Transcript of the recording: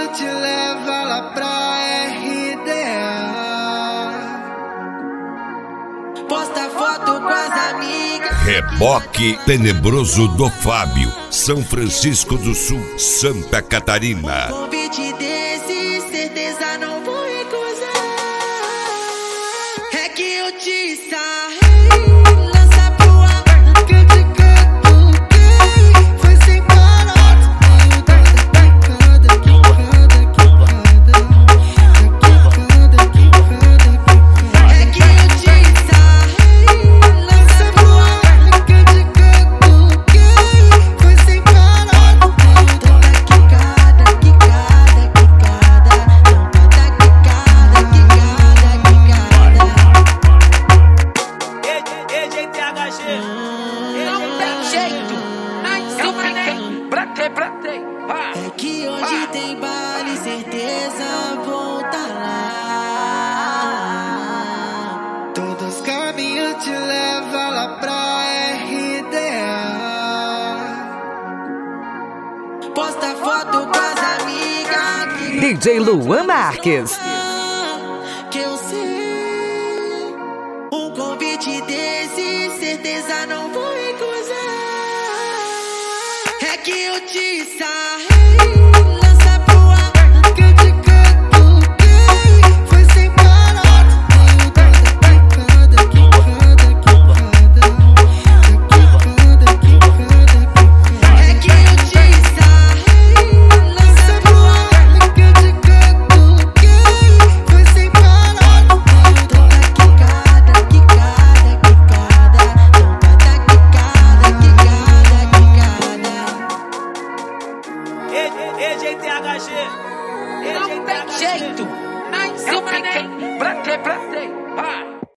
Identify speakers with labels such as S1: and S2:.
S1: te leva lá pra RDA. Posta foto com as amigas.
S2: Reboque tenebroso do Fábio, São Francisco do Sul, Santa Catarina.
S1: Convite desse, certeza não vou recusar. É que eu te sarrei, lança pro ar, que eu te catuquei. Foi sem parar, quicada, quicada, quicada, quicada. É que eu te sarrei, lança pro ar, que eu te catuquei. Foi sem parar, toda quicada, quicada, quicada, toda quicada, quicada, quicada.
S3: EGTHG, não tem jeito, eu fiquei bratei,
S1: É que hoje tem baile, certeza vou tá lá. Todos os caminhos te levam lá pra RDA. Posta foto com as amigas
S4: DJ Luan Marques.
S1: que eu sei. Um convite desse, certeza não vou recusar. É que eu te sarrei, lança pro ar, que eu te catuquei. Foi sem parar, quicada, quicada, quicada, quicada, quicada. É que eu te sarrei, lança pro ar, que eu te catuquei. Foi sem parar, toda quicada, quicada, quicada, toda quicada, quicada, quicada.
S3: EGTHG, não tem jeito, eu fiquei bratei,